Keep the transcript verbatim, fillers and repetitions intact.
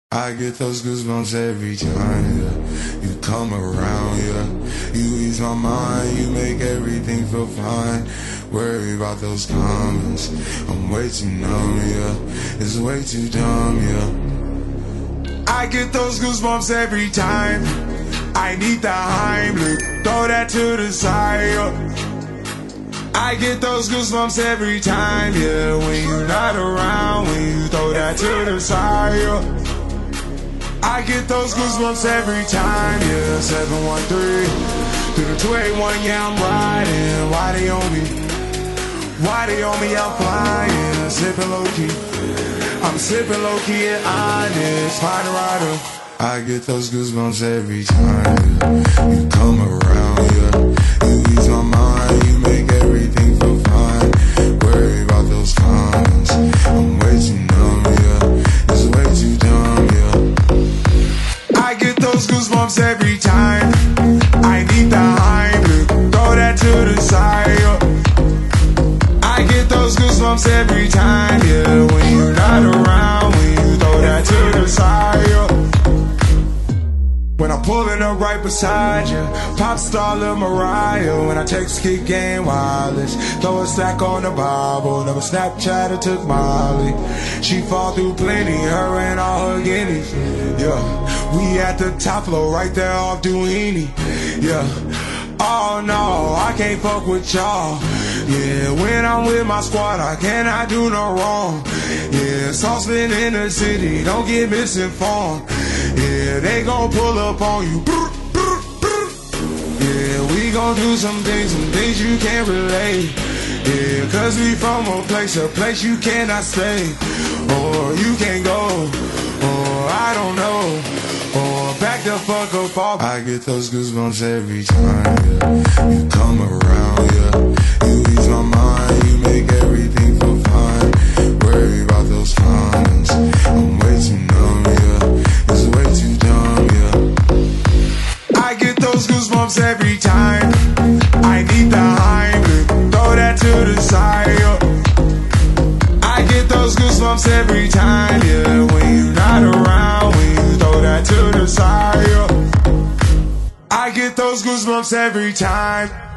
I get those goosebumps every time, yeah. You come around, yeah. You ease my mind, you make everything feel fine. Worry about those comments, I'm way too numb, yeah. It's way too dumb, yeah. I get those goosebumps every time. I need the Heimlich, throw that to the side, yeah. I get those goosebumps every time, yeah. When you're not around, when you throw that to the side, yeah. I get those goosebumps every time, yeah. seven one three through the two eight one, yeah, I'm riding. Why they on me? Why they on me? I'm flying, sipping low key. I'm sipping low key and honest, find a rider. I get those goosebumps every time, yeah. You come around, yeah. You ease my mind, you make everything feel fine. Worry about those comments, I'm way too numb, yeah. It's way too dumb, yeah. I get those goosebumps every time. I need the Heimlich, throw that to the side, yeah. I get those goosebumps every time, yeah. When you're not around, when you throw that to the side, yeah. When I'm pulling up right beside you, pop star Lil Mariah. When I text kick game wireless, throw a stack on the Bible. Never Snapchat or took Molly. She fall through plenty, her and all her guineas. Yeah, we at the top floor, right there off Duini. Yeah, oh no, I can't fuck with y'all. Yeah, when I'm with my squad, I cannot do no wrong. Yeah, saucepan in the city, don't get misinformed. Yeah, they gon' pull up on you. Yeah, we gon' do some things, some things you can't relate. Yeah, cause we from a place, a place you cannot stay. Or you can't go, or I don't know. Or back the fuck up off. I get those goosebumps every time, yeah. You come around, yeah. You ease my mind, you make everything feel fine. Worry about those comments, I'm way too numb, yeah. It's way too dumb, yeah. I get those goosebumps every time. I need the Heimlich, throw that to the side, yeah. I get those goosebumps every time, yeah. When you're not around, when you throw that to the side, yeah. I get those goosebumps every time.